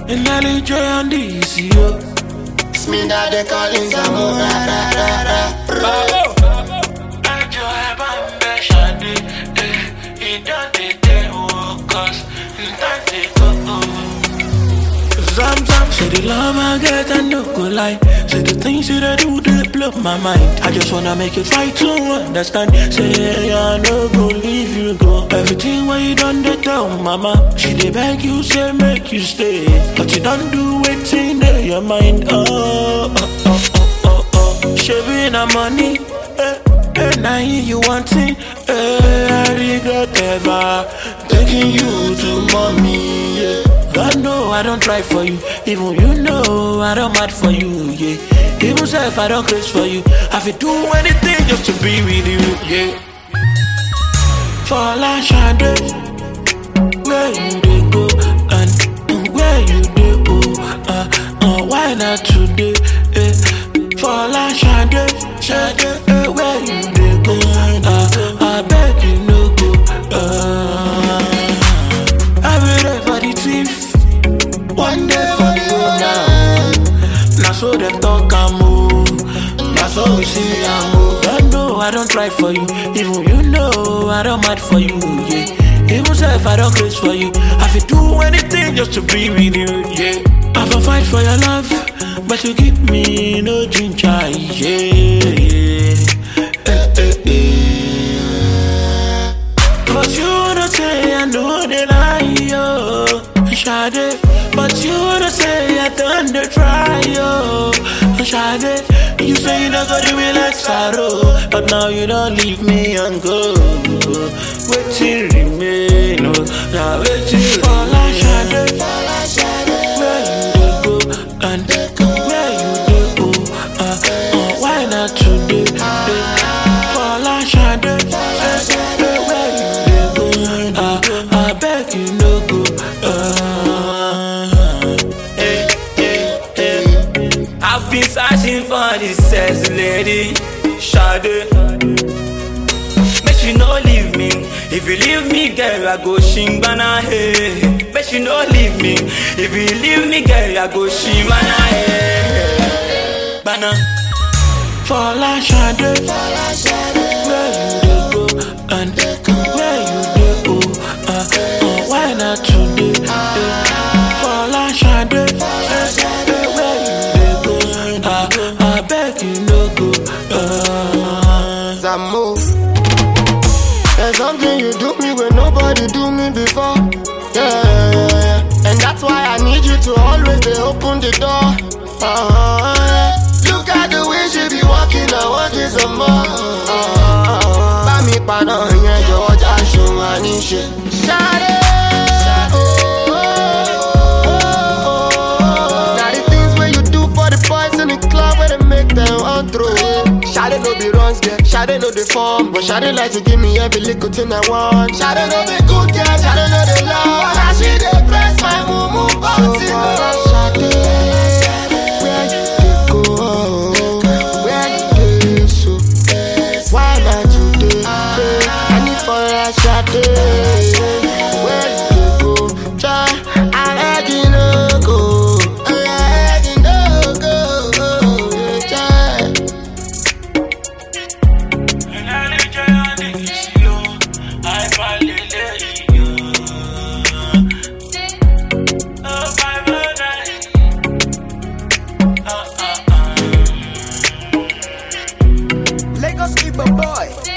In LJ and DC, yo. Smida de calling Zamora, ra ra ra. Ajo Ebambe Shade, he don't take cause he don't take Zam, say the love I get I no go lie. Say the things that I do they blow my mind. I just wanna make you try to understand. Say I no go leave you go. Everything what you done they tell mama. She dey beg you say make you stay, but you don't do it in your mind. She be na money, now you want it. I regret ever taking you to mommy. Yeah. God know I don't try for you, even you know I don't mad for you, yeah. Even if I don't craze for you, I feel do anything just to be with you, yeah. Fall and shadow, where you dey go and where you dey go, why not today? Fall and shadow, where you dey go, I beg you no go. I be there for the thief, one day for the owner. Now so them talk and move, now so we see and move. I know I don't try for you, even you know I don't mad for you, yeah. Even if I don't craze for you, I feel do anything just to be with you, yeah. I will fight for your love, but you give me no ginger, yeah. But you don't say I know they lie, yo. Shade, but you don't say I done the try, yo. Shade, you say you not gonna do me like sorrow, but now you don't leave me and go. Wait till remain, oh, now wait till fall and shade. Where you dey go and where you dey go? Why not today? Fall and shade. Where you dey go? I beg you no go. I've been searching for this sexy lady, Shade. Make you no leave me. If you leave me, girl, I go shimbana hey. Make you no leave me. If you leave me, girl, I go shimbana hey. Bana. Fall and Shade, where you dey go and where you dey go? Why not today? Fall and Shade, where you dey go? I beg you no go. Zamu. There's something you do me when nobody do me before. Yeah. And that's why I need you to always dey open the door. Look at the way she be walking, I want it some more. Bá mi padà yẹn jọ̀wọ́ já ṣùn àníṣe. Shade. Now the things where you do for the boys in the club where they make them all throw. Shade no be runs, girl. Shade no the form, but Shade like to give me every little thing I want. Shade no be good, girl. Shade no the love. Now she dey press my mumu body. Shade, where you dey go? Where you dey so? Why not today? I need for a Shade. Where you dey go? Try, I let you know go. I let you know go. Try. In LJ and DC, yo, I finally let you. Oh, my brother. Lagos Igbo boy.